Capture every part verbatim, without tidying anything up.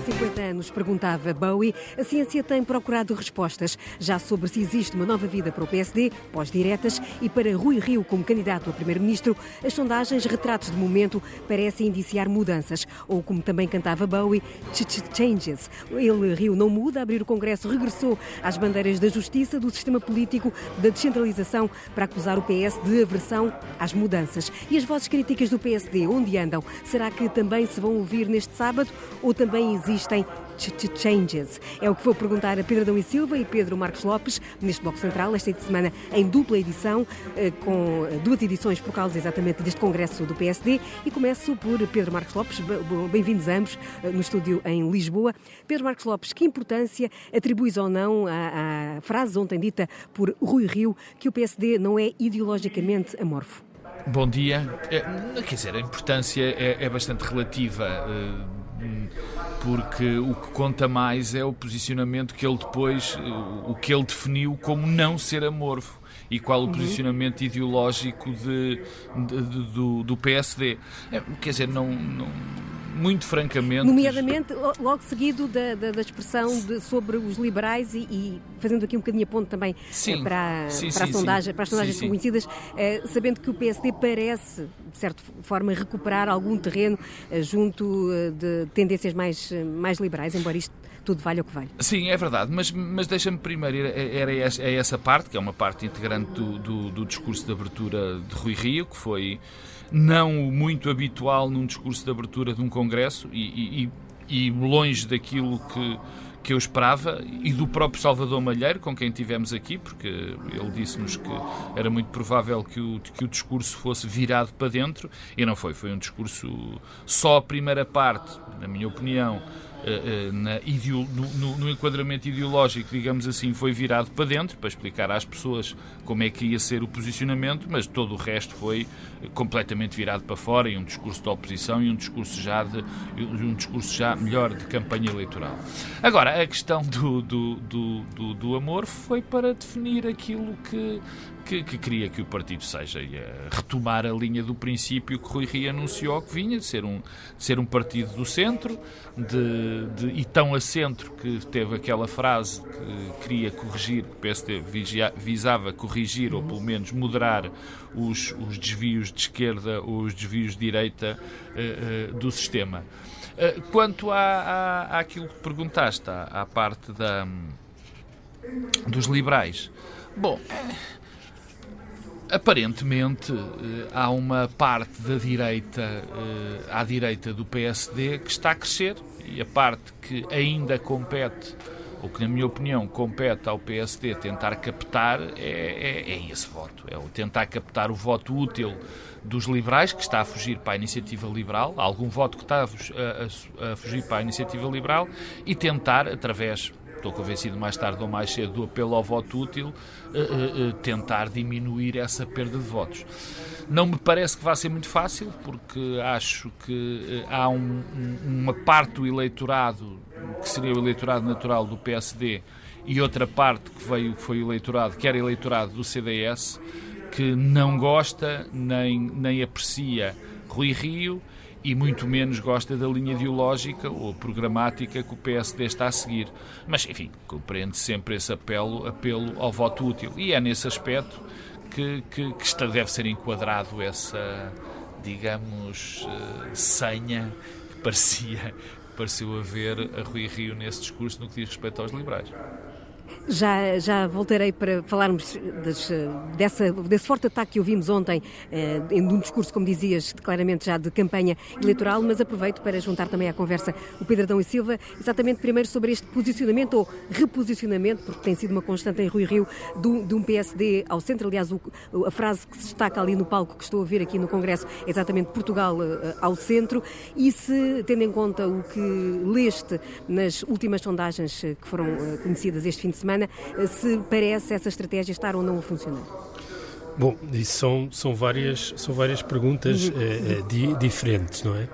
cinquenta anos, perguntava Bowie, a ciência tem procurado respostas já sobre se existe uma nova vida para o P S D, pós-diretas, e para Rui Rio como candidato a primeiro-ministro, as sondagens retratos de momento parecem indiciar mudanças. Ou, como também cantava Bowie, changes. Ele, Rio, não muda, abrir o Congresso regressou às bandeiras da justiça, do sistema político, da descentralização, para acusar o P S de aversão às mudanças. E as vozes críticas do P S D, onde andam? Será que também se vão ouvir neste sábado ou também existem changes? É o que vou perguntar a Pedro Adão e Silva e Pedro Marcos Lopes neste Bloco Central, esta semana em dupla edição, com duas edições por causa exatamente deste Congresso do P S D. E começo por Pedro Marcos Lopes. Bem-vindos a ambos no estúdio em Lisboa. Pedro Marcos Lopes, que importância atribuis ou não à, à frase ontem dita por Rui Rio que o P S D não é ideologicamente amorfo? Bom dia. É, quer dizer, a importância é, é bastante relativa, porque o que conta mais é o posicionamento que ele depois, o que ele definiu como não ser amorfo e qual o uhum. posicionamento ideológico de, de, de, do, do P S D. É, quer dizer, não... não muito francamente... Nomeadamente, logo seguido da, da, da expressão de, sobre os liberais e, e fazendo aqui um bocadinho a ponto também sim, para, sim, para, a sim, sondagem, sim. para as sondagens sim, sim. conhecidas, eh, sabendo que o P S D parece, de certa forma, recuperar algum terreno eh, junto eh, de tendências mais, mais liberais, embora isto tudo valha o que vale. Sim, é verdade, mas, mas deixa-me primeiro ir a, a essa parte, que é uma parte integrante do, do, do discurso de abertura de Rui Rio, que foi não muito habitual num discurso de abertura de um congresso e, e, e longe daquilo que, que eu esperava, e do próprio Salvador Malheiro, com quem tivemos aqui, porque ele disse-nos que era muito provável que o, que o discurso fosse virado para dentro, e não foi, foi um discurso, só a primeira parte, na minha opinião, Na ideo, no, no enquadramento ideológico, digamos assim, foi virado para dentro para explicar às pessoas como é que ia ser o posicionamento, mas todo o resto foi completamente virado para fora, e um discurso de oposição e um discurso já de um discurso já melhor de campanha eleitoral. Agora, a questão do, do, do, do, do amor foi para definir aquilo que Que, que queria que o partido seja, e retomar a linha do princípio que Rui Rio anunciou que vinha, de ser um, de ser um partido do centro, de, de, e tão a centro que teve aquela frase que queria corrigir, que o P S D vigia, visava corrigir, ou pelo menos moderar os, os desvios de esquerda ou os desvios de direita uh, uh, do sistema. Uh, quanto à, à, àquilo que perguntaste, à, à parte da, dos liberais, bom... Aparentemente, há uma parte da direita, à direita do P S D, que está a crescer, e a parte que ainda compete, ou que, na minha opinião, compete ao P S D tentar captar, é, é, é esse voto. É o tentar captar o voto útil dos liberais, que está a fugir para a iniciativa liberal, algum voto que está a, a, a fugir para a iniciativa liberal, e tentar, através... estou convencido mais tarde ou mais cedo do apelo ao voto útil, uh, uh, uh, tentar diminuir essa perda de votos. Não me parece que vá ser muito fácil, porque acho que uh, há um, um, uma parte do eleitorado, que seria o eleitorado natural do P S D, e outra parte que veio, que foi o eleitorado, que era eleitorado do C D S, que não gosta nem, nem aprecia Rui Rio, e muito menos gosta da linha ideológica ou programática que o P S D está a seguir. Mas, enfim, compreende sempre esse apelo, apelo ao voto útil. E é nesse aspecto que, que, que está, deve ser enquadrado essa, digamos, senha que parecia, que pareceu haver a Rui Rio nesse discurso no que diz respeito aos liberais. Já, já voltarei para falarmos das, dessa, desse forte ataque que ouvimos ontem, eh, em um discurso, como dizias, claramente já de campanha eleitoral, mas aproveito para juntar também à conversa o Pedro Adão e Silva, exatamente primeiro sobre este posicionamento ou reposicionamento, porque tem sido uma constante em Rui Rio, do, de um P S D ao centro. Aliás, o, a frase que se destaca ali no palco que estou a ouvir aqui no Congresso é exatamente Portugal eh, ao centro. E se, tendo em conta o que leste nas últimas sondagens que foram eh, conhecidas este fim de semana, se parece essa estratégia estar ou não a funcionar? Bom, isso são, são, várias, são várias perguntas uhum. uh, di, diferentes, não é?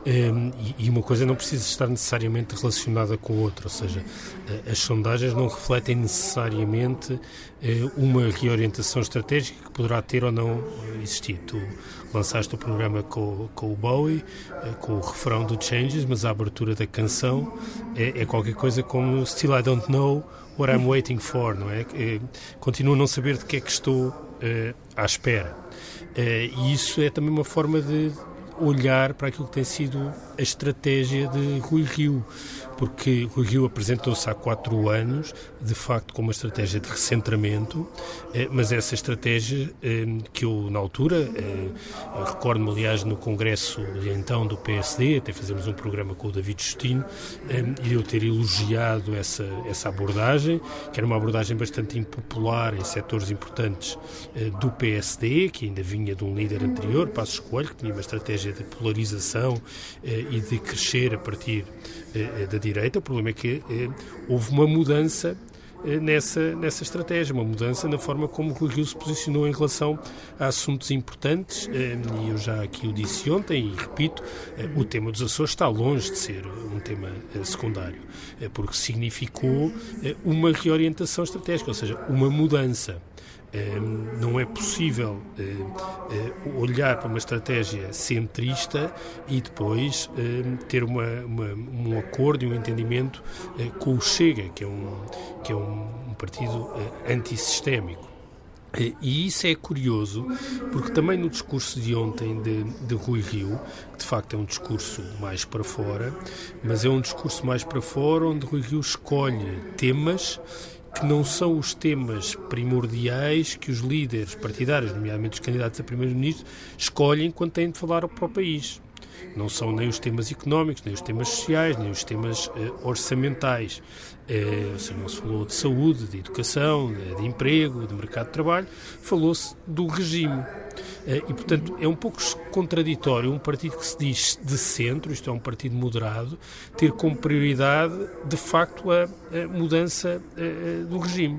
Um, e, e uma coisa não precisa estar necessariamente relacionada com a outra, ou seja, as sondagens não refletem necessariamente uh, uma reorientação estratégica que poderá ter ou não existir. Tu lançaste o programa com, com o Bowie, uh, com o refrão do Changes, mas a abertura da canção é, é qualquer coisa como Still I Don't Know What I'm Waiting For, não é? Uh, continuo a não saber de que é que estou uh, à espera. Uh, e isso é também uma forma de olhar para aquilo que tem sido a estratégia de Rui Rio, porque Rui Rio apresentou-se há quatro anos, de facto, com uma estratégia de recentramento, mas essa estratégia que eu, na altura, recordo-me, aliás, no congresso de então do P S D, até fizemos um programa com o David Justino, e eu ter elogiado essa, essa abordagem, que era uma abordagem bastante impopular em setores importantes do P S D, que ainda vinha de um líder anterior, Passos Coelho, que tinha uma estratégia de polarização e de crescer a partir da direita. O problema é que houve uma mudança nessa, nessa estratégia, uma mudança na forma como o Rui Rio se posicionou em relação a assuntos importantes, e eu já aqui o disse ontem e repito, o tema dos Açores está longe de ser um tema secundário, porque significou uma reorientação estratégica, ou seja, uma mudança. Não é possível olhar para uma estratégia centrista e depois ter uma, uma, um acordo e um entendimento com o Chega, que é um, que é um partido antissistémico. E isso é curioso, porque também no discurso de ontem de, de Rui Rio, que de facto é um discurso mais para fora, mas é um discurso mais para fora onde Rui Rio escolhe temas que não são os temas primordiais que os líderes partidários, nomeadamente os candidatos a primeiro-ministro, escolhem quando têm de falar para o país. Não são nem os temas económicos, nem os temas sociais, nem os temas eh, orçamentais. Eh, ou seja, não se falou de saúde, de educação, de, de emprego, de mercado de trabalho, falou-se do regime. E, portanto, é um pouco contraditório um partido que se diz de centro, isto é, um partido moderado, ter como prioridade, de facto, a, a mudança a, do regime.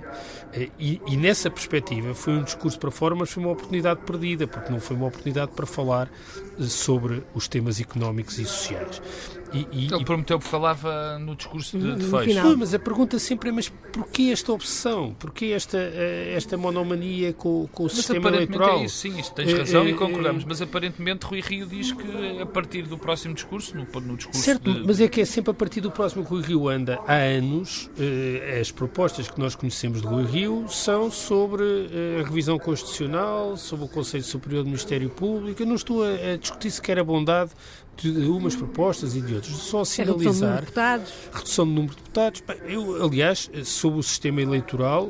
E, e, nessa perspectiva, foi um discurso para fora, mas foi uma oportunidade perdida, porque não foi uma oportunidade para falar sobre os temas económicos e sociais. E, e, Ele prometeu que falava no discurso de, de fecho. Não, mas a pergunta sempre é, mas porquê esta obsessão? Porquê esta, esta monomania com, com o mas sistema eleitoral? É isso, sim, isso tens razão é, é, e concordamos, mas aparentemente Rui Rio diz que a partir do próximo discurso, no, no discurso... Certo, de... mas é que é sempre a partir do próximo que Rui Rio anda há anos. Eh, as propostas que nós conhecemos de Rui Rio são sobre eh, a revisão constitucional, sobre o Conselho Superior do Ministério Público. Eu não estou a, a discutir sequer a bondade de umas propostas e de outras, só sinalizar redução do número de deputados. Eu, aliás, sobre o sistema eleitoral,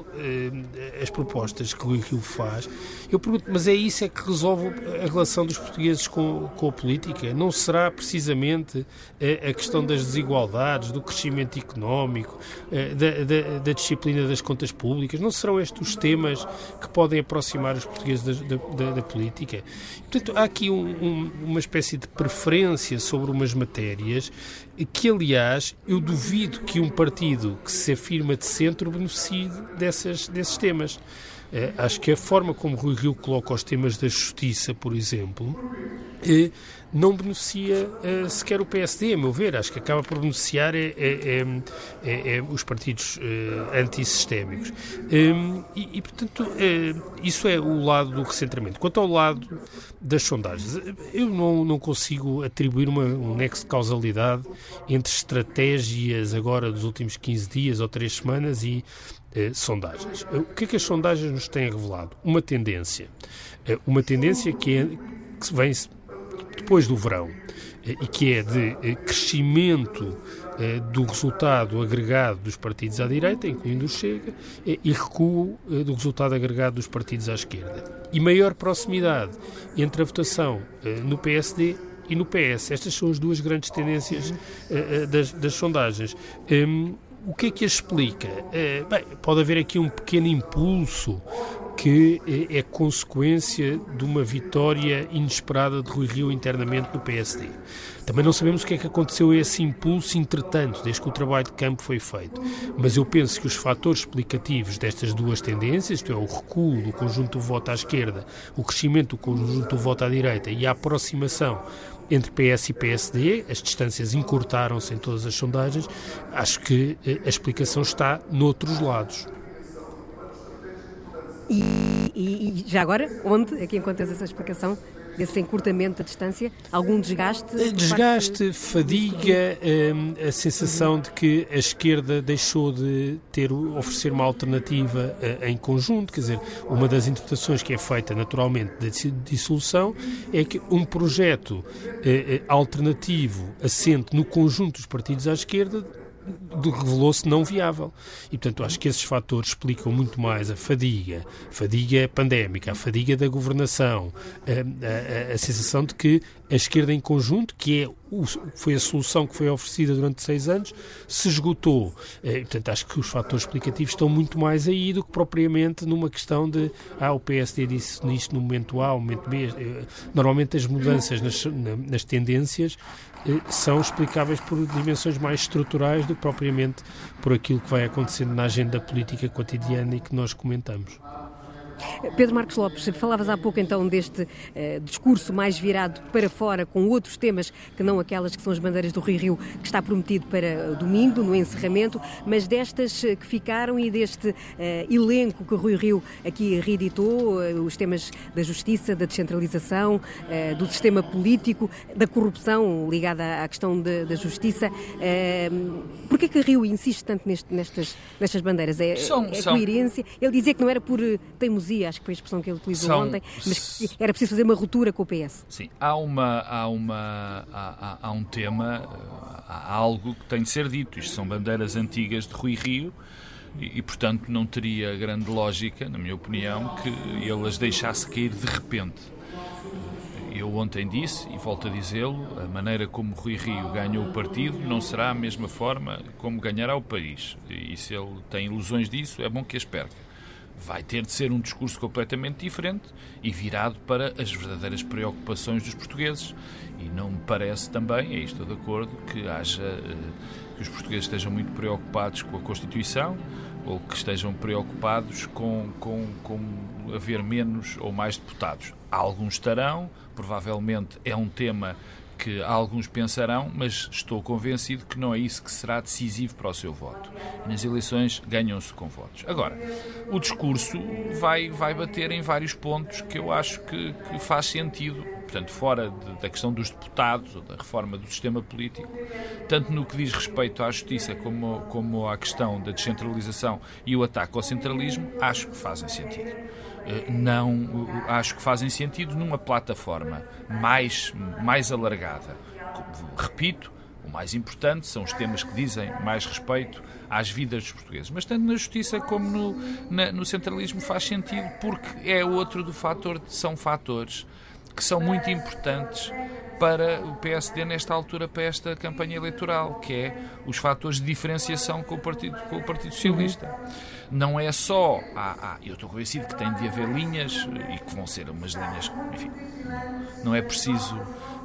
as propostas que o Rio faz, eu pergunto, mas é isso é que resolve a relação dos portugueses com, com a política? Não será precisamente a questão das desigualdades, do crescimento económico, da, da, da disciplina das contas públicas? Não serão estes os temas que podem aproximar os portugueses da, da, da política? Portanto, há aqui um, um, uma espécie de preferência sobre umas matérias que, aliás, eu duvido que um partido que se afirma de centro beneficie dessas, desses temas. É, acho que a forma como Rui Rio coloca os temas da justiça, por exemplo, é, não beneficia é, sequer o P S D, a meu ver. Acho que acaba por beneficiar é, é, é, é, os partidos é, antissistémicos. É, e, e, portanto, é, isso é o lado do recentramento. Quanto ao lado das sondagens, eu não, não consigo atribuir uma, um nexo de causalidade entre estratégias agora dos últimos quinze dias ou três semanas e Eh, sondagens. O que é que as sondagens nos têm revelado? Uma tendência. Eh, uma tendência que, é, que vem depois do verão eh, e que é de eh, crescimento eh, do resultado agregado dos partidos à direita, incluindo o Chega, eh, e recuo eh, do resultado agregado dos partidos à esquerda. E maior proximidade entre a votação eh, no P S D e no P S. Estas são as duas grandes tendências eh, das, das sondagens. Um, O que é que as explica? É, bem, pode haver aqui um pequeno impulso que é, é consequência de uma vitória inesperada de Rui Rio internamente no P S D. Também não sabemos o que é que aconteceu a esse impulso, entretanto, desde que o trabalho de campo foi feito. Mas eu penso que os fatores explicativos destas duas tendências, isto é, o recuo do conjunto do voto à esquerda, o crescimento do conjunto do voto à direita e a aproximação entre P S e P S D, as distâncias encurtaram-se em todas as sondagens, acho que a explicação está noutros lados. E, e, e já agora, onde é que encontras essa explicação desse encurtamento da distância? Algum desgaste? Desgaste, fadiga, a sensação de que a esquerda deixou de ter, oferecer uma alternativa em conjunto, quer dizer, uma das interpretações que é feita naturalmente da dissolução é que um projeto alternativo assente no conjunto dos partidos à esquerda revelou-se não viável. E, portanto, acho que esses fatores explicam muito mais a fadiga, a fadiga pandémica, a fadiga da governação, a, a, a sensação de que a esquerda em conjunto, que é o, foi a solução que foi oferecida durante seis anos, se esgotou. E, portanto, acho que os fatores explicativos estão muito mais aí do que propriamente numa questão de ah, o P S D disse nisto no momento A, no momento B. Normalmente as mudanças nas, nas tendências são explicáveis por dimensões mais estruturais do que propriamente por aquilo que vai acontecendo na agenda política cotidiana e que nós comentamos. Pedro Marcos Lopes, falavas há pouco então deste uh, discurso mais virado para fora, com outros temas que não aquelas que são as bandeiras do Rui Rio, que está prometido para domingo, no encerramento, mas destas que ficaram e deste uh, elenco que Rui Rio aqui reeditou, uh, os temas da justiça, da descentralização, uh, do sistema político, da corrupção ligada à questão de, da justiça. Uh, Porquê que Rio insiste tanto neste, nestas, nestas bandeiras? É, são, é são... coerência? Ele dizia que não era por teimosia, acho que foi a expressão que ele utilizou São... ontem, mas que era preciso fazer uma ruptura com o P S. Sim, há, uma, há, uma, há, há um tema, há algo que tem de ser dito. Isto são bandeiras antigas de Rui Rio e, e, portanto, não teria grande lógica, na minha opinião, que ele as deixasse cair de repente. Eu ontem disse, e volto a dizê-lo, a maneira como Rui Rio ganhou o partido não será a mesma forma como ganhará o país. E se ele tem ilusões disso, é bom que as perca. Vai ter de ser um discurso completamente diferente e virado para as verdadeiras preocupações dos portugueses. E não me parece também, é isto de acordo, que haja que os portugueses estejam muito preocupados com a Constituição ou que estejam preocupados com, com, com haver menos ou mais deputados. Alguns estarão, provavelmente é um tema que alguns pensarão, mas estou convencido que não é isso que será decisivo para o seu voto. Nas eleições ganham-se com votos. Agora, o discurso vai, vai bater em vários pontos que eu acho que, que faz sentido, portanto, fora de, da questão dos deputados ou da reforma do sistema político, tanto no que diz respeito à justiça como, como à questão da descentralização e o ataque ao centralismo, acho que fazem sentido. Não, acho que fazem sentido numa plataforma mais, mais alargada. Repito, o mais importante são os temas que dizem mais respeito às vidas dos portugueses. Mas tanto na justiça como no, na, no centralismo faz sentido, porque é outro do fator, são fatores que são muito importantes para o P S D nesta altura, para esta campanha eleitoral, que é os fatores de diferenciação com o Partido, com o Partido Socialista. Não é só... Há, há, eu estou convencido que tem de haver linhas e que vão ser umas linhas... Enfim, não é preciso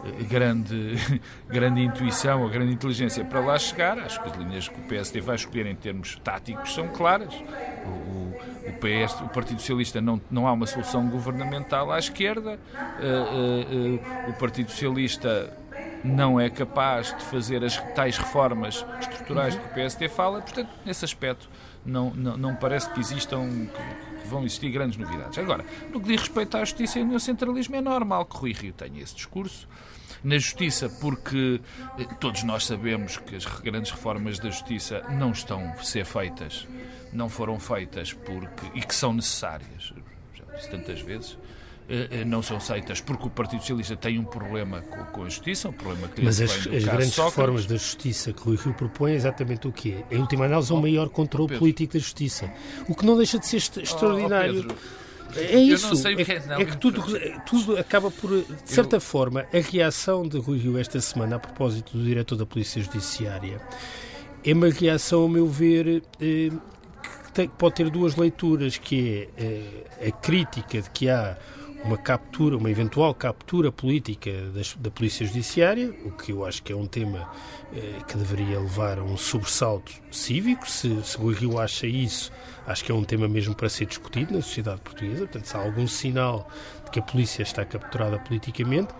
grande, grande intuição ou grande inteligência para lá chegar. Acho que as linhas que o P S D vai escolher em termos táticos são claras. O, o, o, P S, o Partido Socialista não, não há uma solução governamental à esquerda. Uh, uh, uh, o Partido Socialista não é capaz de fazer as tais reformas estruturais de que o P S D fala. Portanto, nesse aspecto, não, não, não parece que existam... Que, vão existir grandes novidades. Agora, no que diz respeito à justiça e ao centralismo, é normal que Rui Rio tenha esse discurso. Na justiça, porque eh, todos nós sabemos que as grandes reformas da justiça não estão a ser feitas, não foram feitas porque, e que são necessárias, já disse tantas vezes, eh, não são aceitas porque o Partido Socialista tem um problema com, com a justiça, um problema que Mas as, as grandes Sócrates. Reformas da justiça que Rui Rio propõe é exatamente o quê? Em última análise, um oh, maior controle oh, político da justiça. O que não deixa de ser extraordinário. Oh, oh, É isso, é, que, é, é que tudo, tudo acaba por, de certa eu... forma, a reação de Rui Rio esta semana a propósito do diretor da Polícia Judiciária é uma reação, a meu ver, eh, que tem, pode ter duas leituras, que é eh, a crítica de que há uma captura, uma eventual captura política das, da Polícia Judiciária, o que eu acho que é um tema eh, que deveria levar a um sobressalto cívico. Se, se Rui Rio acha isso, acho que é um tema mesmo para ser discutido na sociedade portuguesa. Portanto, se há algum sinal de que a polícia está capturada politicamente,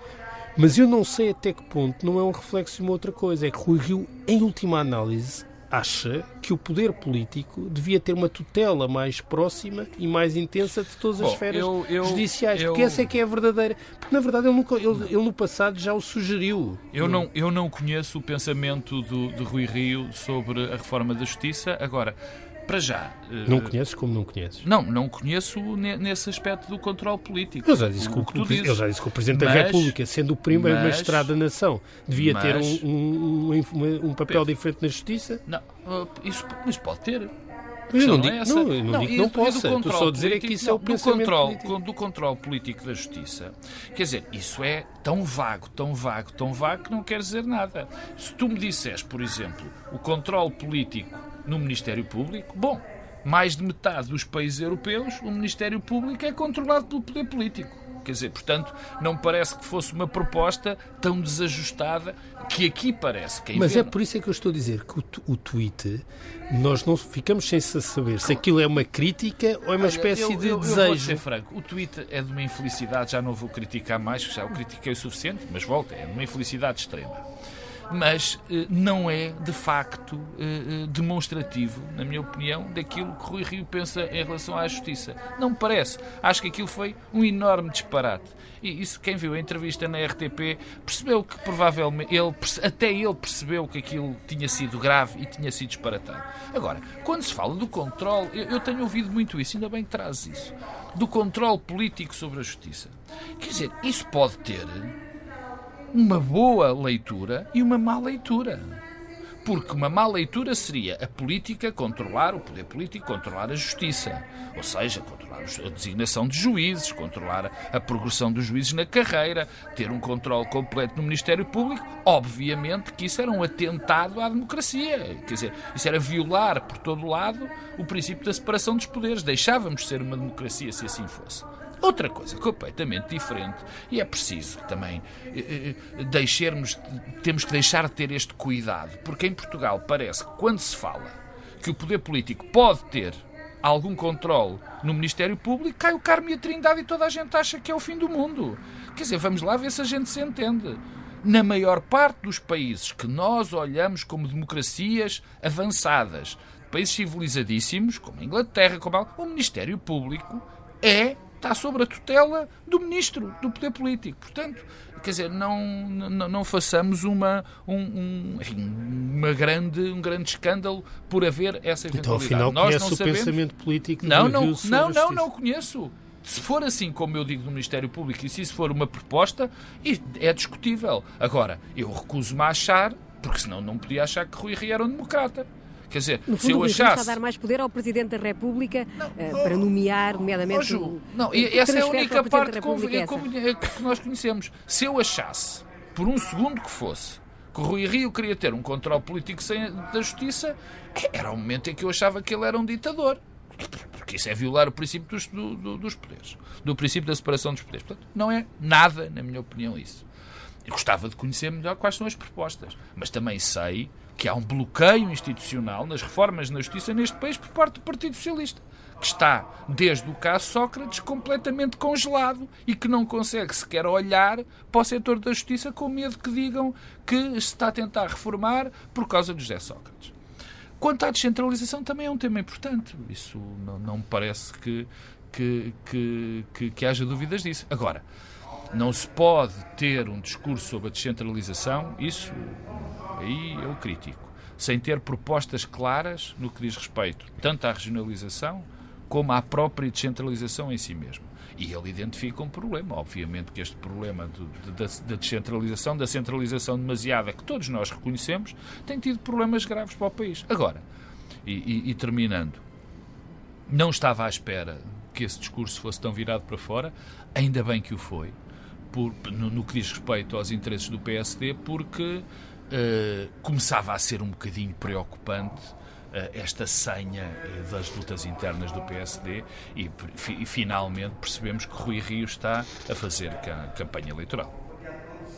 Mas eu não sei até que ponto não é um reflexo de uma outra coisa. É que Rui Rio, em última análise, acha que o poder político devia ter uma tutela mais próxima e mais intensa de todas as Bom, esferas eu, eu, judiciais. eu, porque essa é que é a verdadeira... Porque, na verdade, ele, nunca, ele, ele no passado já o sugeriu. Eu não, eu não conheço o pensamento do, de Rui Rio sobre a reforma da Justiça. Agora, para já... Não conheces como não conheces? Não, não conheço nesse aspecto do controle político. Ele já disse que o, que o, ele já disse que o Presidente mas, da República, sendo o primeiro mas, magistrado da nação, devia mas, ter um, um, um, um papel Pedro, diferente na Justiça. Não, isso, mas pode ter. Eu não, não, digo, é não, eu não, não digo que não possa. Estou só a dizer político, é que isso não, é o pensamento do controle, político. Do controle político da Justiça. Quer dizer, isso é tão vago, tão vago, tão vago que não quer dizer nada. Se tu me disseres, por exemplo, o controle político no Ministério Público, bom, mais de metade dos países europeus, o Ministério Público é controlado pelo poder político. Quer dizer, portanto, não parece que fosse uma proposta tão desajustada que aqui parece. Quem Mas vê, é por isso é que eu estou a dizer que o, o tweet, nós não ficamos sem saber se aquilo é uma crítica ou é uma espécie eu, eu, de eu, desejo. Eu vou ser franco, o tweet é de uma infelicidade, já não vou criticar mais, já o critiquei o suficiente, mas volta, é de uma infelicidade extrema. Mas eh, não é, de facto, eh, demonstrativo, na minha opinião, daquilo que Rui Rio pensa em relação à justiça. Não me parece. Acho que aquilo foi um enorme disparate. E isso, quem viu a entrevista na R T P, percebeu que, provavelmente, ele, até ele percebeu que aquilo tinha sido grave e tinha sido disparatado. Agora, quando se fala do controle, eu, eu tenho ouvido muito isso, ainda bem que traz isso, do controle político sobre a justiça. Quer dizer, isso pode ter uma boa leitura e uma má leitura. Porque uma má leitura seria a política controlar, o poder político controlar a justiça. Ou seja, controlar a designação de juízes, controlar a progressão dos juízes na carreira, ter um controle completo no Ministério Público. Obviamente que isso era um atentado à democracia. Quer dizer, isso era violar por todo lado o princípio da separação dos poderes. Deixávamos de ser uma democracia se assim fosse. Outra coisa completamente diferente, e é preciso também eh, deixarmos, temos que deixar de ter este cuidado, porque em Portugal parece que quando se fala que o poder político pode ter algum controle no Ministério Público, cai o Carmo e a Trindade e toda a gente acha que é o fim do mundo. Quer dizer, vamos lá ver se a gente se entende. Na maior parte dos países que nós olhamos como democracias avançadas, países civilizadíssimos, como a Inglaterra, como a... o Ministério Público é... está sob a tutela do Ministro, do poder político. Portanto, quer dizer, não, não, não façamos uma, um, um, enfim, uma grande, um grande escândalo por haver essa eventualidade. Então, afinal, nós conhece não o sabemos... pensamento político não, do não, Rio sobre não, a não, justiça. não conheço. Se for assim, como eu digo, no Ministério Público, e se isso for uma proposta, é discutível. Agora, eu recuso-me a achar, porque senão não podia achar que Rui Rio era um democrata. Quer dizer, no fundo, se eu o achasse... está a dar mais poder ao Presidente da República não, uh, para nomear, nomeadamente... Oh, não, e essa é a única parte que, que nós conhecemos. Se eu achasse, por um segundo que fosse, que o Rui Rio queria ter um controle político sem, da justiça, era o momento em que eu achava que ele era um ditador. Porque isso é violar o princípio dos, do, do, dos poderes, do princípio da separação dos poderes. Portanto, não é nada, na minha opinião, isso. Eu gostava de conhecer melhor quais são as propostas, mas também sei que há um bloqueio institucional nas reformas na justiça neste país por parte do Partido Socialista, que está, desde o caso Sócrates, completamente congelado e que não consegue sequer olhar para o setor da justiça com medo que digam que se está a tentar reformar por causa de José Sócrates. Quanto à descentralização, também é um tema importante. Isso não, não me parece que, que, que, que, que haja dúvidas disso. Agora, não se pode ter um discurso sobre a descentralização, isso aí eu critico, sem ter propostas claras no que diz respeito tanto à regionalização como à própria descentralização em si mesmo. E ele identifica um problema, obviamente que este problema do, da, da descentralização, da centralização demasiada, que todos nós reconhecemos, tem tido problemas graves para o país. Agora, e, e, e terminando, não estava à espera que esse discurso fosse tão virado para fora, ainda bem que o foi, por, no, no que diz respeito aos interesses do P S D, porque uh, começava a ser um bocadinho preocupante uh, esta senha uh, das lutas internas do P S D e, e finalmente percebemos que Rui Rio está a fazer campanha eleitoral.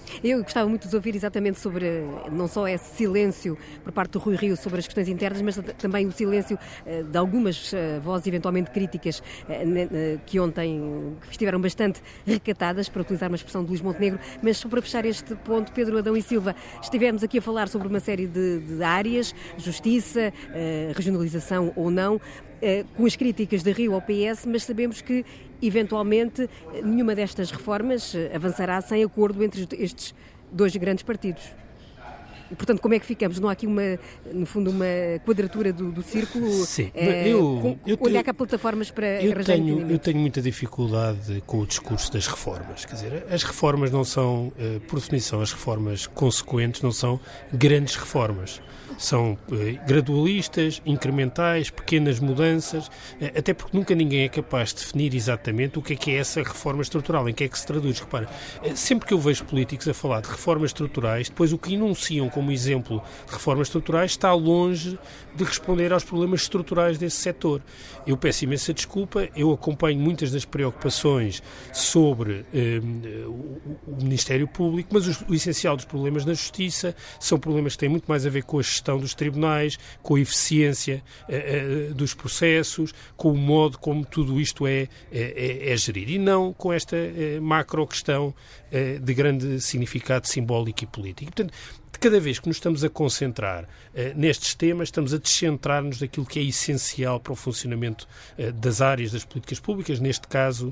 Eu gostava muito de ouvir exatamente sobre, não só esse silêncio por parte do Rui Rio sobre as questões internas, mas também o silêncio de algumas vozes eventualmente críticas que ontem estiveram bastante recatadas, para utilizar uma expressão de Luís Montenegro. Mas só para fechar este ponto, Pedro Adão e Silva, estivemos aqui a falar sobre uma série de, de áreas, justiça, regionalização ou não, com as críticas de Rio ao P S, mas sabemos que, eventualmente, nenhuma destas reformas avançará sem acordo entre estes dois grandes partidos. E, portanto, como é que ficamos? Não há aqui, uma, no fundo, uma quadratura do, do círculo? Sim, é, eu, com, eu olhar tenho, cá plataformas para eu arranjar tenho, entendimento. eu tenho muita dificuldade com o discurso das reformas. Quer dizer, as reformas não são, por definição, as reformas consequentes não são grandes reformas. São eh, gradualistas, incrementais, pequenas mudanças, eh, até porque nunca ninguém é capaz de definir exatamente o que é que é essa reforma estrutural, em que é que se traduz. Repara, eh, sempre que eu vejo políticos a falar de reformas estruturais, depois o que enunciam como exemplo de reformas estruturais está longe de responder aos problemas estruturais desse setor. Eu peço imensa desculpa, eu acompanho muitas das preocupações sobre eh, o, o Ministério Público, mas o, o essencial dos problemas na Justiça são problemas que têm muito mais a ver com a gestão dos tribunais, com a eficiência uh, uh, dos processos, com o modo como tudo isto é, é, é gerir, e não com esta uh, macro questão uh, de grande significado simbólico e político. Portanto, de cada vez que nos estamos a concentrar uh, nestes temas, estamos a descentrar-nos daquilo que é essencial para o funcionamento uh, das áreas das políticas públicas, neste caso, uh,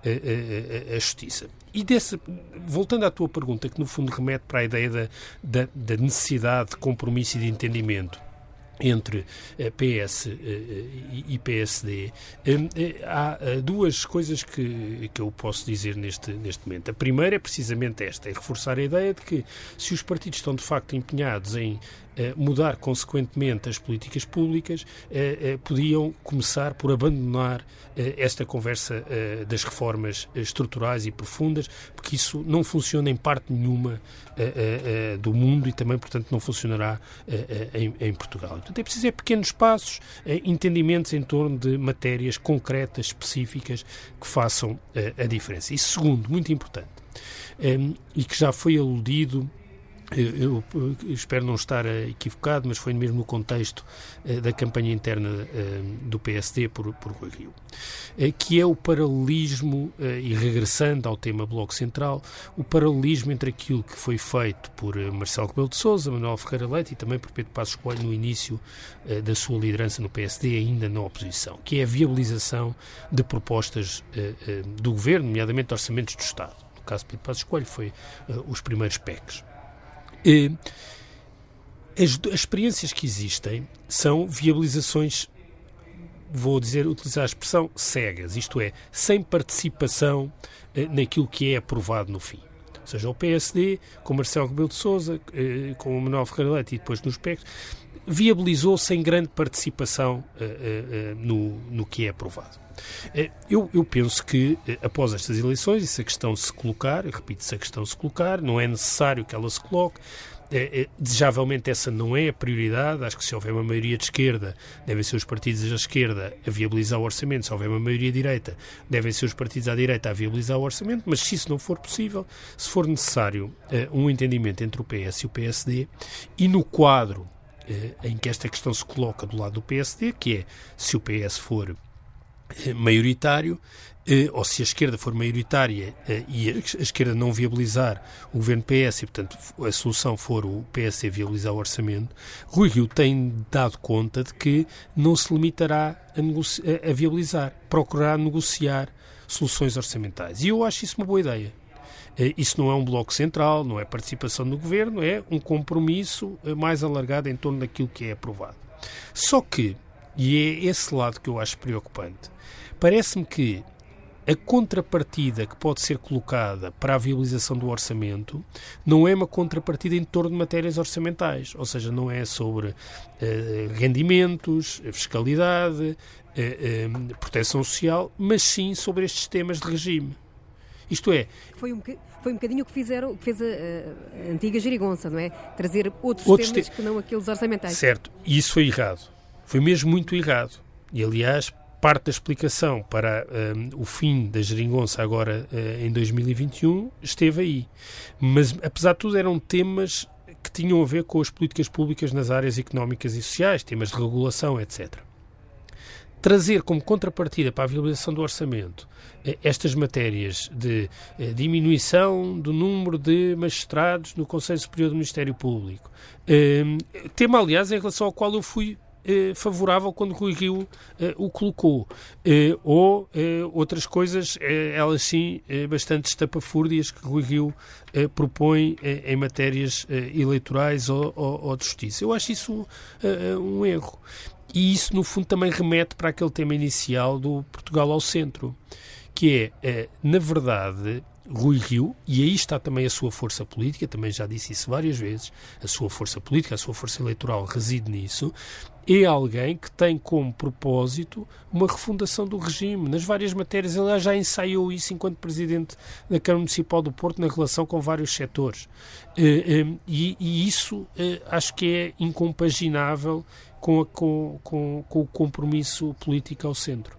uh, uh, a justiça. E desse, voltando à tua pergunta, que no fundo remete para a ideia da, da, da necessidade de compromisso e de entendimento entre P S e P S D, há duas coisas que, que eu posso dizer neste, neste momento. A primeira é precisamente esta, é reforçar a ideia de que se os partidos estão de facto empenhados em mudar consequentemente as políticas públicas, podiam começar por abandonar esta conversa das reformas estruturais e profundas, porque isso não funciona em parte nenhuma do mundo e também, portanto, não funcionará em, em Portugal. Portanto, é preciso é pequenos passos, entendimentos em torno de matérias concretas, específicas, que façam a diferença. E segundo, muito importante, e que já foi aludido, eu espero não estar equivocado, mas foi mesmo no contexto da campanha interna do P S D por, por Rui Rio, que é o paralelismo, e regressando ao tema Bloco Central, o paralelismo entre aquilo que foi feito por Marcelo Rebelo de Sousa, Manuel Ferreira Leite e também por Pedro Passos Coelho no início da sua liderança no P S D, ainda na oposição, que é a viabilização de propostas do Governo, nomeadamente orçamentos do Estado. No caso de Pedro Passos Coelho foi os primeiros P E Cs. As, as experiências que existem são viabilizações, vou dizer, utilizar a expressão cegas, isto é, sem participação eh, naquilo que é aprovado no fim. Ou seja, o P S D, com Marcelo Rebelo de Sousa, eh, com o Manuel Ferreira Leite e depois nos P E Cs, viabilizou sem grande participação eh, eh, no, no que é aprovado. Eu, eu penso que, após estas eleições, e se a questão se colocar, repito, se a questão se colocar, não é necessário que ela se coloque, é, é, desejavelmente essa não é a prioridade. Acho que se houver uma maioria de esquerda, devem ser os partidos da esquerda a viabilizar o orçamento. Se houver uma maioria direita, devem ser os partidos à direita a viabilizar o orçamento, mas se isso não for possível, se for necessário uh, um entendimento entre o P S e o P S D, e no quadro uh, em que esta questão se coloca do lado do P S D, que é se o P S for maioritário, ou se a esquerda for maioritária e a esquerda não viabilizar o governo P S e, portanto, a solução for o P S D viabilizar o orçamento, Rui Rio tem dado conta de que não se limitará a, negoci- a viabilizar, procurará negociar soluções orçamentais. E eu acho isso uma boa ideia. Isso não é um bloco central, não é participação no governo, é um compromisso mais alargado em torno daquilo que é aprovado. Só que, e é esse lado que eu acho preocupante, parece-me que a contrapartida que pode ser colocada para a viabilização do orçamento não é uma contrapartida em torno de matérias orçamentais, ou seja, não é sobre uh, rendimentos, fiscalidade, uh, uh, proteção social, mas sim sobre estes temas de regime. Isto é... Foi um, foi um bocadinho o que, fizeram, o que fez a, a antiga geringonça, não é? Trazer outros, outros temas te... que não aqueles orçamentais. Certo, e isso foi errado. Foi mesmo muito errado. E, aliás, parte da explicação para um, o fim da geringonça agora uh, em dois mil e vinte e um esteve aí. Mas, apesar de tudo, eram temas que tinham a ver com as políticas públicas nas áreas económicas e sociais, temas de regulação, etcétera. Trazer como contrapartida para a viabilização do orçamento uh, estas matérias de uh, diminuição do número de magistrados no Conselho Superior do Ministério Público, uh, tema, aliás, em relação ao qual eu fui favorável quando Rui Rio uh, o colocou. Uh, ou uh, outras coisas, uh, elas sim, uh, bastante estapafúrdias que Rui Rio uh, propõe uh, em matérias uh, eleitorais ou, ou, ou de justiça. Eu acho isso uh, um erro. E isso, no fundo, também remete para aquele tema inicial do Portugal ao centro, que é, uh, na verdade, Rui Rio, e aí está também a sua força política, também já disse isso várias vezes, a sua força política, a sua força eleitoral reside nisso, é alguém que tem como propósito uma refundação do regime, nas várias matérias. Ele já ensaiou isso enquanto Presidente da Câmara Municipal do Porto na relação com vários setores. E, e isso acho que é incompaginável com, a, com, com, com o compromisso político ao centro.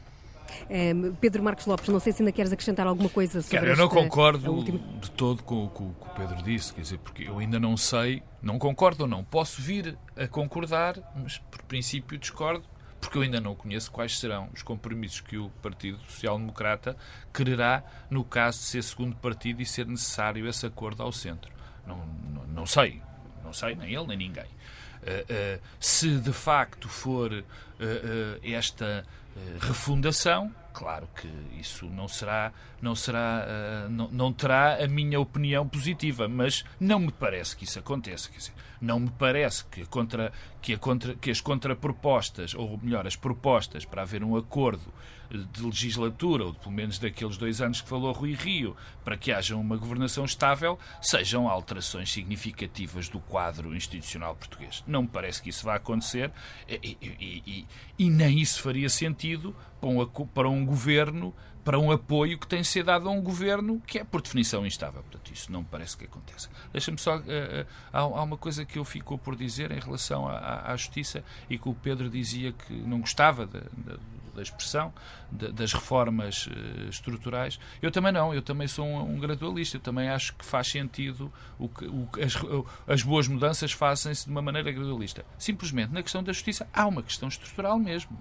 Um, Pedro Marcos Lopes, não sei se ainda queres acrescentar alguma coisa sobre Cara, eu esta, não concordo última... de todo com o que o Pedro disse, quer dizer, porque eu ainda não sei, não concordo ou não, posso vir a concordar, mas por princípio discordo, porque eu ainda não conheço quais serão os compromissos que o Partido Social Democrata quererá no caso de ser segundo partido e ser necessário esse acordo ao centro. Não, não, não sei, não sei, nem ele nem ninguém. Uh, uh, se de facto for uh, uh, esta uh, refundação, claro que isso não será, não será, uh, não, não terá a minha opinião positiva, mas não me parece que isso aconteça. Quer dizer, não me parece que, a contra, que, a contra, que as contrapropostas, ou melhor, as propostas para haver um acordo de legislatura, ou pelo menos daqueles dois anos que falou Rui Rio, para que haja uma governação estável, sejam alterações significativas do quadro institucional português. Não me parece que isso vá acontecer e, e, e, e nem isso faria sentido para um, para um governo, para um apoio que tem de ser dado a um governo que é, por definição, instável. Portanto, isso não me parece que aconteça. Deixa-me só... Uh, uh, há, há uma coisa que eu ficou por dizer em relação à, à, à justiça, e que o Pedro dizia que não gostava da, da, da expressão de, das reformas uh, estruturais. Eu também não. Eu também sou um, um gradualista. Eu também acho que faz sentido o que, o, as, as boas mudanças fazem-se de uma maneira gradualista. Simplesmente, na questão da justiça, há uma questão estrutural mesmo.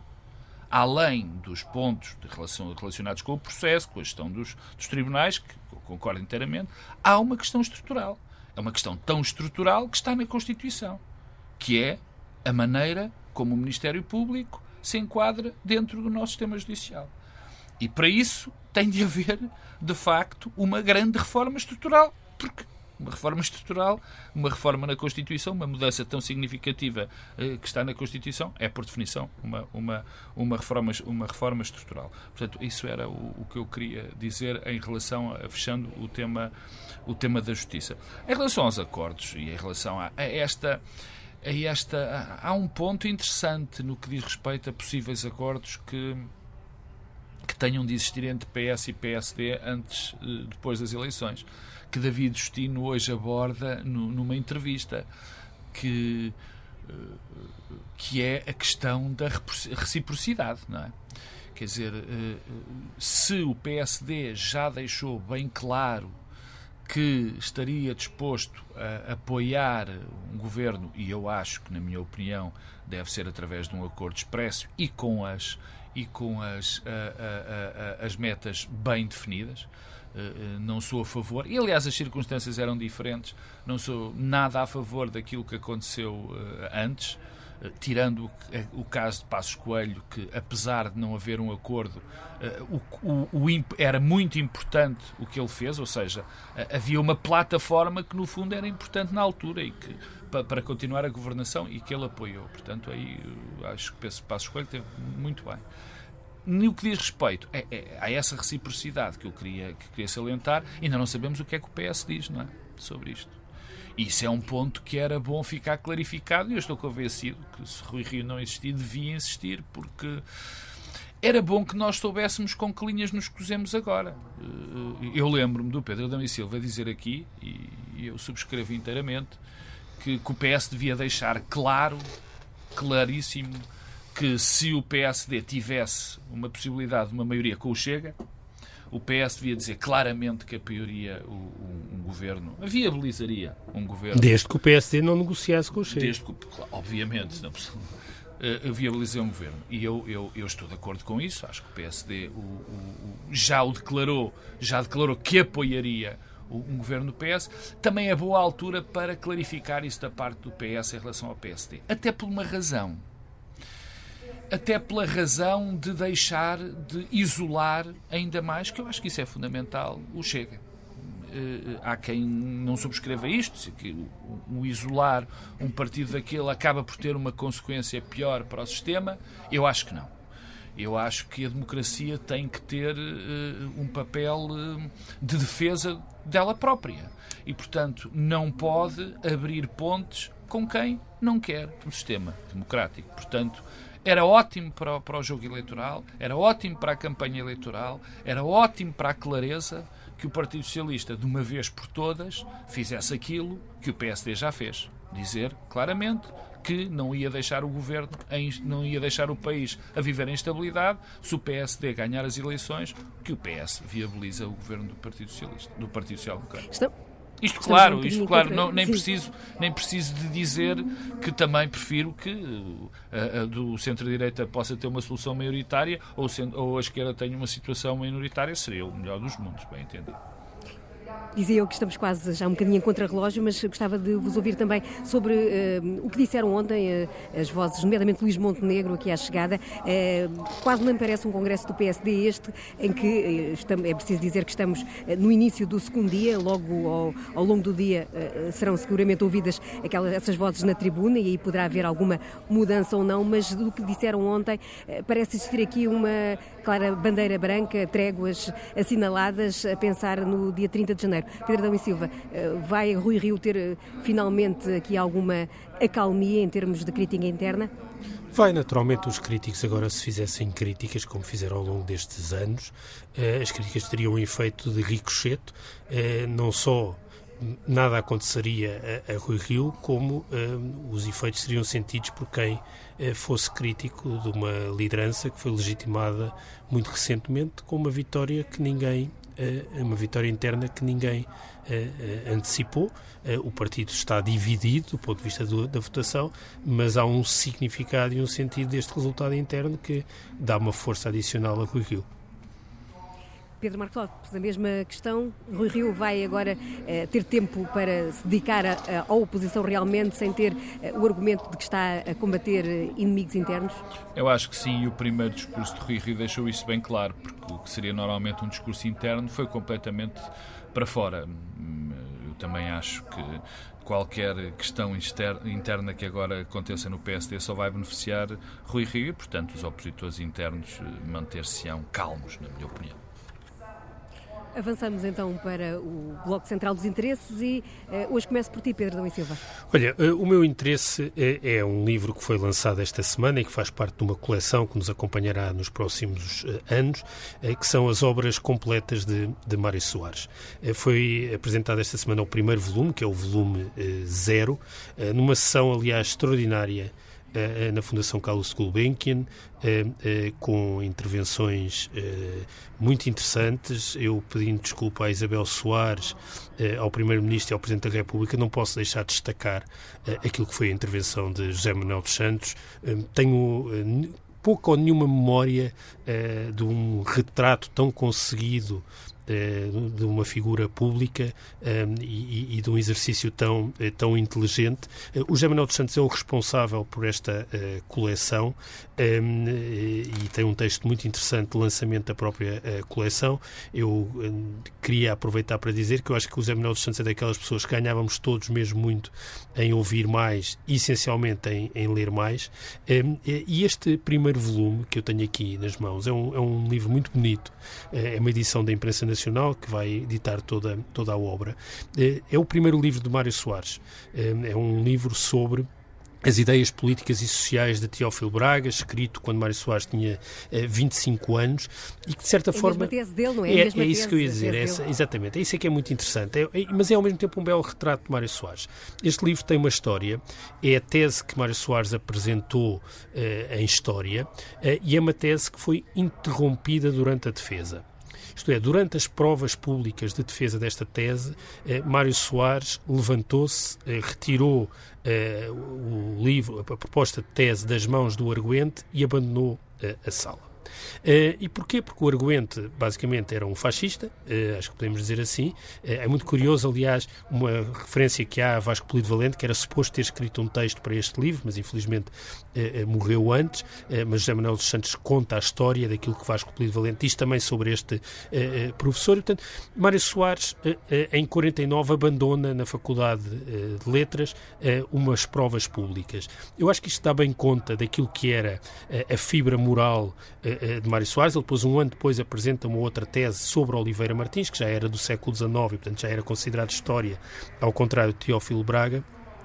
Além dos pontos de relação, relacionados com o processo, com a gestão dos, dos tribunais, que eu concordo inteiramente, há uma questão estrutural. É uma questão tão estrutural que está na Constituição, que é a maneira como o Ministério Público se enquadra dentro do nosso sistema judicial. E para isso tem de haver, de facto, uma grande reforma estrutural, porque uma reforma estrutural, uma reforma na Constituição, uma mudança tão significativa eh, que está na Constituição, é, por definição, uma, uma, uma, reforma, uma reforma estrutural. Portanto, isso era o, o que eu queria dizer em relação a, fechando o tema, o tema da justiça. Em relação aos acordos e em relação a, a esta... A esta a, há um ponto interessante no que diz respeito a possíveis acordos que, que tenham de existir entre P S e P S D antes, eh, depois das eleições, que David Justino hoje aborda no, numa entrevista, que, que é a questão da reciprocidade, não é? Quer dizer, se o P S D já deixou bem claro que estaria disposto a apoiar um governo, e eu acho que, na minha opinião, deve ser através de um acordo expresso e com as, e com as, a, a, a, as metas bem definidas, não sou a favor, e aliás as circunstâncias eram diferentes, não sou nada a favor daquilo que aconteceu antes, tirando o caso de Passos Coelho, que apesar de não haver um acordo, o, o, o, era muito importante o que ele fez, ou seja, havia uma plataforma que no fundo era importante na altura e que, para continuar a governação, e que ele apoiou. Portanto, aí acho que Passos Coelho teve muito bem. No que diz respeito a, a essa reciprocidade que eu queria, que queria salientar, ainda não sabemos o que é que o P S diz, não é? Sobre isto. Isso é um ponto que era bom ficar clarificado, e eu estou convencido que, se Rui Rio não existir, devia insistir, porque era bom que nós soubéssemos com que linhas nos cozemos agora. Eu lembro-me do Pedro Adão e Silva dizer aqui, e eu subscrevo inteiramente, que, que o P S devia deixar claro, claríssimo, que se o P S D tivesse uma possibilidade de uma maioria com o Chega, o P S devia dizer claramente que apoiaria o, o, um governo, viabilizaria um governo. Desde que o P S D não negociasse com o Chega. Desde que, obviamente, não, uh, viabilizar um governo. E eu, eu, eu estou de acordo com isso. Acho que o P S D o, o, o, já o declarou, já declarou que apoiaria um governo do P S. Também é boa altura para clarificar isso da parte do P S em relação ao P S D. Até por uma razão. Até pela razão de deixar de isolar ainda mais, que eu acho que isso é fundamental, o Chega. Uh, há quem não subscreva isto, que o, o isolar um partido daquele acaba por ter uma consequência pior para o sistema. Eu acho que não. Eu acho que a democracia tem que ter uh, um papel uh, de defesa dela própria. E, portanto, não pode abrir pontes com quem não quer um sistema democrático. Portanto, era ótimo para o, para o jogo eleitoral, era ótimo para a campanha eleitoral, era ótimo para a clareza que o Partido Socialista, de uma vez por todas, fizesse aquilo que o P S D já fez. Dizer claramente que não ia deixar o governo, não ia deixar o país a viver em instabilidade. Se o P S D ganhar as eleições, que o P S viabiliza o governo do Partido Socialista, do Partido Social Democrático. Estão... Isto claro, isto claro, não, nem, preciso, nem preciso de dizer que também prefiro que a, a do centro-direita possa ter uma solução maioritária ou, ou a esquerda tenha uma situação minoritária, seria o melhor dos mundos, bem entendido. Dizia eu que estamos quase já um bocadinho em contra-relógio, mas gostava de vos ouvir também sobre uh, o que disseram ontem uh, as vozes, nomeadamente Luís Montenegro, aqui à chegada. Uh, quase não me parece um congresso do P S D este, em que uh, estamos, é preciso dizer que estamos uh, no início do segundo dia, logo ao, ao longo do dia uh, serão seguramente ouvidas aquelas, essas vozes na tribuna e aí poderá haver alguma mudança ou não, mas do que disseram ontem uh, parece existir aqui uma clara bandeira branca, tréguas assinaladas, a pensar no dia trinta de janeiro. Pedro Adão e Silva, vai Rui Rio ter finalmente aqui alguma acalmia em termos de crítica interna? Vai, naturalmente, os críticos agora, se fizessem críticas, como fizeram ao longo destes anos, as críticas teriam um efeito de ricochete, não só nada aconteceria a, a Rui Rio, como um, os efeitos seriam sentidos por quem uh, fosse crítico de uma liderança que foi legitimada muito recentemente com uma vitória que ninguém, uh, uma vitória interna que ninguém uh, uh, antecipou. Uh, o partido está dividido do ponto de vista do, da votação, mas há um significado e um sentido deste resultado interno que dá uma força adicional a Rui Rio. Pedro Marcos Lopes, a mesma questão. Rui Rio vai agora uh, ter tempo para se dedicar à oposição realmente, sem ter uh, o argumento de que está a combater uh, inimigos internos? Eu acho que sim, e o primeiro discurso de Rui Rio deixou isso bem claro, porque o que seria normalmente um discurso interno foi completamente para fora. Eu também acho que qualquer questão interna que agora aconteça no P S D só vai beneficiar Rui Rio e, portanto, os opositores internos manter-se-ão calmos, na minha opinião. Avançamos então para o Bloco Central dos Interesses e uh, hoje começo por ti, Pedro Adão e Silva. Olha, uh, o meu interesse é, é um livro que foi lançado esta semana e que faz parte de uma coleção que nos acompanhará nos próximos uh, anos, uh, que são as obras completas de, de Mário Soares. Uh, foi apresentado esta semana o primeiro volume, que é o volume uh, zero, uh, numa sessão, aliás, extraordinária na Fundação Carlos Gulbenkian, com intervenções muito interessantes. Eu, pedindo desculpa à Isabel Soares, ao Primeiro-Ministro e ao Presidente da República, não posso deixar de destacar aquilo que foi a intervenção de José Manuel dos Santos. Tenho pouca ou nenhuma memória de um retrato tão conseguido de uma figura pública um, e, e de um exercício tão, tão inteligente. O José Manuel dos Santos é o responsável por esta uh, coleção um, e tem um texto muito interessante de lançamento da própria uh, coleção. Eu um, queria aproveitar para dizer que eu acho que o José Manuel dos Santos é daquelas pessoas que ganhávamos todos mesmo muito em ouvir mais e essencialmente em, em ler mais. Um, e este primeiro volume que eu tenho aqui nas mãos é um, é um livro muito bonito. É uma edição da Imprensa Nacional que vai editar toda, toda a obra. É o primeiro livro de Mário Soares. É um livro sobre As ideias políticas e sociais de Teófilo Braga, escrito quando Mário Soares tinha eh, vinte e cinco anos, e que de certa é forma... É a mesma tese dele, não é? É, é, é isso que eu ia dizer, é essa, exatamente, é isso é que é muito interessante, é, é, mas é ao mesmo tempo um belo retrato de Mário Soares. Este livro tem uma história, é a tese que Mário Soares apresentou eh, em História, eh, e é uma tese que foi interrompida durante a defesa. Isto é, durante as provas públicas de defesa desta tese, eh, Mário Soares levantou-se, eh, retirou eh, o livro, a proposta de tese das mãos do arguente e abandonou eh, a sala. Uh, e porquê? Porque o arguente basicamente era um fascista, uh, acho que podemos dizer assim. Uh, é muito curioso, aliás, uma referência que há a Vasco Polido Valente, que era suposto ter escrito um texto para este livro, mas infelizmente uh, uh, morreu antes, uh, mas José Manuel dos Santos conta a história daquilo que Vasco Polido Valente diz também sobre este uh, uh, professor. E, portanto, Mário Soares, uh, uh, em quarenta e nove, abandona na Faculdade uh, de Letras uh, umas provas públicas. Eu acho que isto dá bem conta daquilo que era uh, a fibra moral uh, de Mário Soares. Ele depois, um ano depois, apresenta uma outra tese sobre Oliveira Martins, que já era do século dezenove e, portanto, já era considerado história, ao contrário de Teófilo Braga.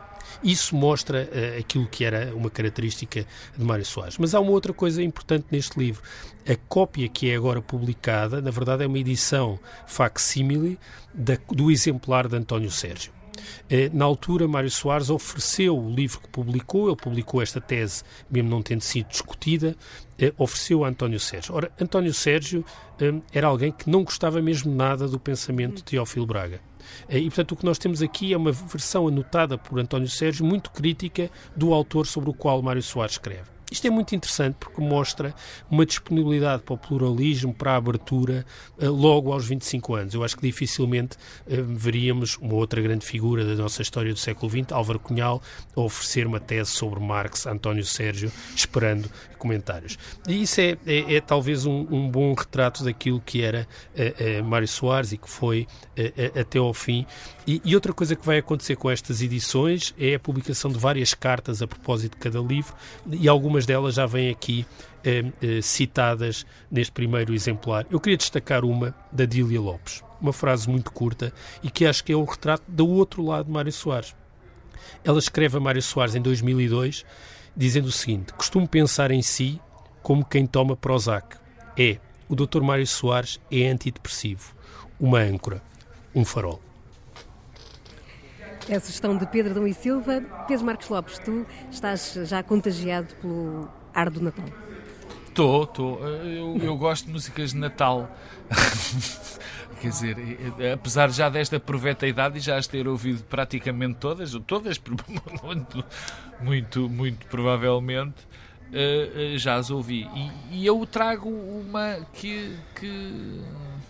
Isso mostra uh, aquilo que era uma característica de Mário Soares. Mas há uma outra coisa importante neste livro. A cópia que é agora publicada, na verdade, é uma edição facsímile do exemplar de António Sérgio. Na altura, Mário Soares ofereceu o livro que publicou, ele publicou esta tese, mesmo não tendo sido discutida, ofereceu a António Sérgio. Ora, António Sérgio era alguém que não gostava mesmo nada do pensamento de Teófilo Braga. E, portanto, o que nós temos aqui é uma versão anotada por António Sérgio, muito crítica do autor sobre o qual Mário Soares escreve. Isto é muito interessante porque mostra uma disponibilidade para o pluralismo, para a abertura, logo aos vinte e cinco anos. Eu acho que dificilmente veríamos uma outra grande figura da nossa história do século vinte, Álvaro Cunhal, a oferecer uma tese sobre Marx, António Sérgio, esperando comentários. E isso é, é, é talvez um, um bom retrato daquilo que era uh, uh, Mário Soares e que foi uh, uh, até ao fim. E, e outra coisa que vai acontecer com estas edições é a publicação de várias cartas a propósito de cada livro, e algumas delas já vêm aqui uh, uh, citadas neste primeiro exemplar. Eu queria destacar uma da Dília Lopes, uma frase muito curta e que acho que é o retrato do outro lado de Mário Soares. Ela escreve a Mário Soares em dois mil e dois, dizendo o seguinte: costumo pensar em si como quem toma Prozac. É, o doutor Mário Soares é antidepressivo, uma âncora, um farol. É a sugestão de Pedro Adão e Silva. Pedro Marcos Lopes, tu estás já contagiado pelo ar do Natal? Estou, estou. Eu, eu gosto de músicas de Natal. Quer dizer, apesar já desta proveta idade e já as ter ouvido praticamente todas, todas, muito, muito, muito provavelmente, já as ouvi. E, e eu trago uma que... que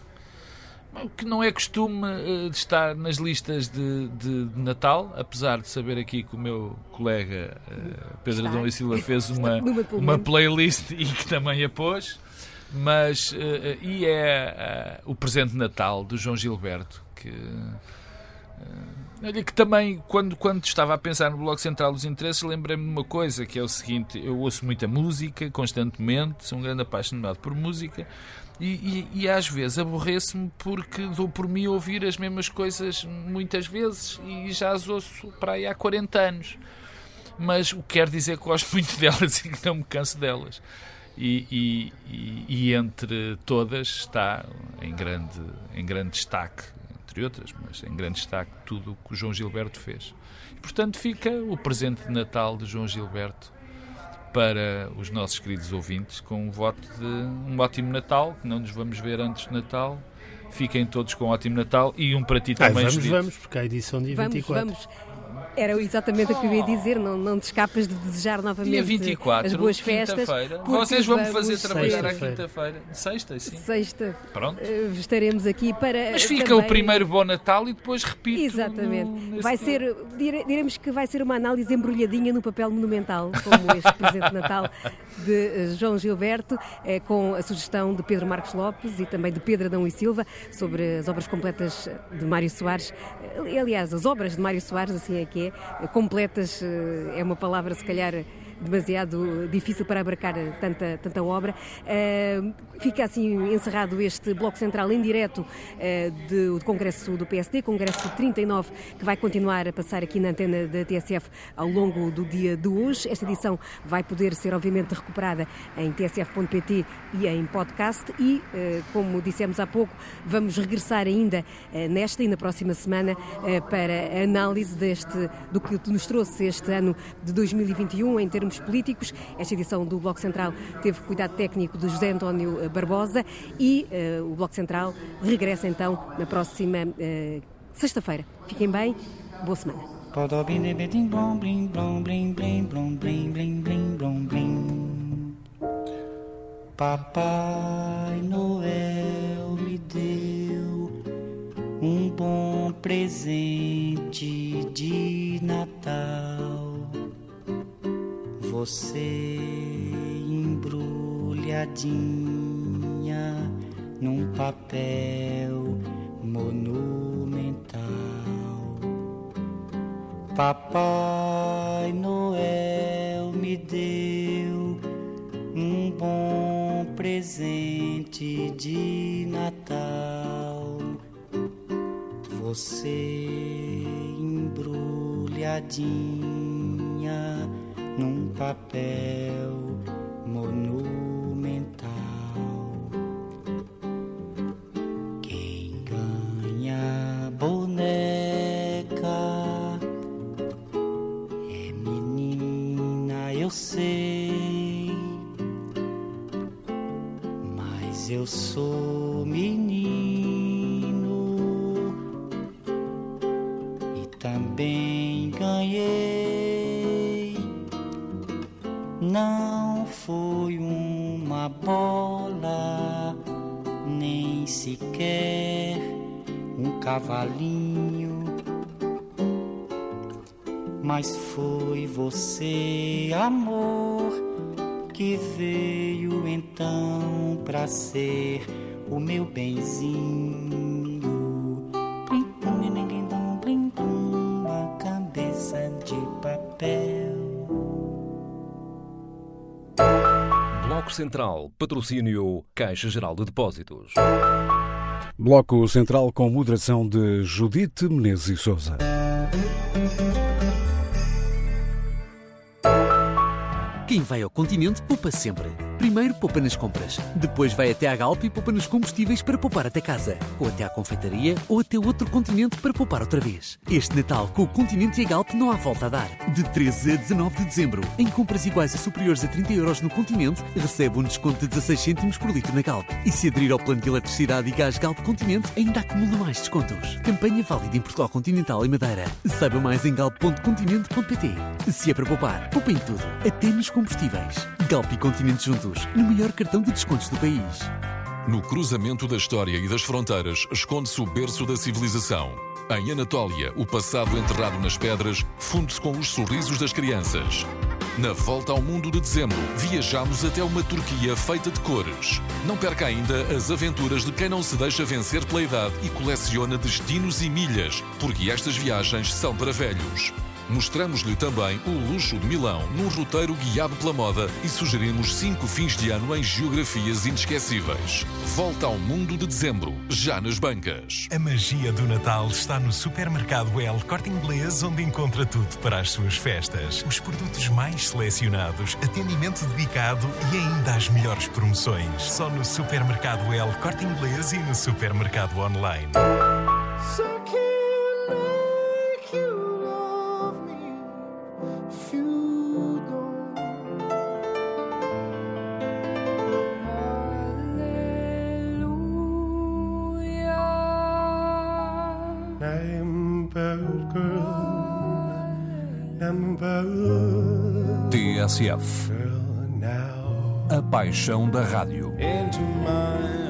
que não é costume uh, de estar nas listas de, de, de Natal, apesar de saber aqui que o meu colega uh, Pedro Adão e Silva fez uma, uma playlist e que também a pôs, mas uh, uh, e é uh, o presente de Natal do João Gilberto, que, uh, olha, que também, quando, quando estava a pensar no Bloco Central dos Interesses, lembrei-me de uma coisa, que é o seguinte: eu ouço muita música, constantemente, sou um grande apaixonado por música, E, e, e às vezes aborreço-me porque dou por mim a ouvir as mesmas coisas muitas vezes e já as ouço para aí há quarenta anos. Mas o que quer dizer que gosto muito delas e que não me canso delas. E, e, e, e entre todas está em grande, em grande destaque, entre outras, mas em grande destaque tudo o que o João Gilberto fez. E, portanto, fica o presente de Natal de João Gilberto para os nossos queridos ouvintes, com um voto de um ótimo Natal, que não nos vamos ver antes de Natal. Fiquem todos com um ótimo Natal e um para ti também. Ah, vamos, Judito. Vamos, porque há a edição dia vinte e quatro. Vamos, vamos. Era exatamente o que eu ia dizer, não, não te escapas de desejar novamente dia vinte e quatro, as boas festas. Vocês vão me fazer trabalhar à quinta-feira. Sexta, sim. Sexta. Pronto. Uh, estaremos aqui para... Mas fica também... o primeiro bom Natal e depois repito. Exatamente. No, vai ser, dire, diremos que vai ser uma análise embrulhadinha no papel monumental, como este presente de Natal de uh, João Gilberto, uh, com a sugestão de Pedro Marcos Lopes e também de Pedro Adão e Silva, sobre as obras completas de Mário Soares. Uh, aliás, as obras de Mário Soares, assim é que é, completas, é uma palavra se calhar demasiado difícil para abarcar tanta, tanta obra. Uh, fica assim encerrado este Bloco Central em direto uh, de, do Congresso do P S D, Congresso trinta e nove, que vai continuar a passar aqui na antena da T S F ao longo do dia de hoje. Esta edição vai poder ser, obviamente, recuperada em t s f ponto p t e em podcast e, uh, como dissemos há pouco, vamos regressar ainda uh, nesta e na próxima semana uh, para a análise deste, do que nos trouxe este ano de dois mil e vinte e um em termos políticos. Esta edição do Bloco Central teve cuidado técnico de José António Barbosa e uh, o Bloco Central regressa então na próxima uh, sexta-feira. Fiquem bem, boa semana. Papai Noel me deu um bom presente de Natal. Você embrulhadinha num papel monumental. Papai Noel me deu um bom presente de Natal. Você embrulhadinha num papel monumental. Quem ganha boneca é menina, eu sei, mas eu sou menino e também ganhei. Não foi uma bola, nem sequer um cavalinho, mas foi você, amor, que veio então pra ser o meu benzinho. Plim, plim, plim, plim, plim, uma cabeça de papel. Bloco Central, patrocínio Caixa Geral de Depósitos. Bloco Central com moderação de Judite Menezes e Sousa. Quem vai ao Continente poupa sempre. Primeiro poupa nas compras, depois vai até à Galp e poupa nos combustíveis para poupar até casa, ou até à confeitaria, ou até outro Continente para poupar outra vez. Este Natal com o Continente e a Galp não há volta a dar. De treze a dezanove de dezembro, em compras iguais ou superiores a trinta euros no Continente, recebe um desconto de dezasseis cêntimos por litro na Galp. E se aderir ao plano de eletricidade e gás Galp Continente, ainda acumula mais descontos. Campanha válida em Portugal Continental e Madeira. Saiba mais em galp ponto continente ponto p t. Se é para poupar, poupa em tudo, até nos combustíveis. Galp e Continente juntos, no maior cartão de descontos do país. No cruzamento da história e das fronteiras, esconde-se o berço da civilização. Em Anatólia, o passado enterrado nas pedras funde-se com os sorrisos das crianças. Na volta ao mundo de dezembro, viajamos até uma Turquia feita de cores. Não perca ainda as aventuras de quem não se deixa vencer pela idade e coleciona destinos e milhas, porque estas viagens são para velhos. Mostramos-lhe também o luxo de Milão num roteiro guiado pela moda e sugerimos cinco fins de ano em geografias inesquecíveis. Volta ao mundo de dezembro, já nas bancas. A magia do Natal está no Supermercado El Corte Inglês, onde encontra tudo para as suas festas. Os produtos mais selecionados, atendimento dedicado e ainda as melhores promoções. Só no Supermercado El Corte Inglês e no Supermercado Online. T S F. A paixão da rádio. Into my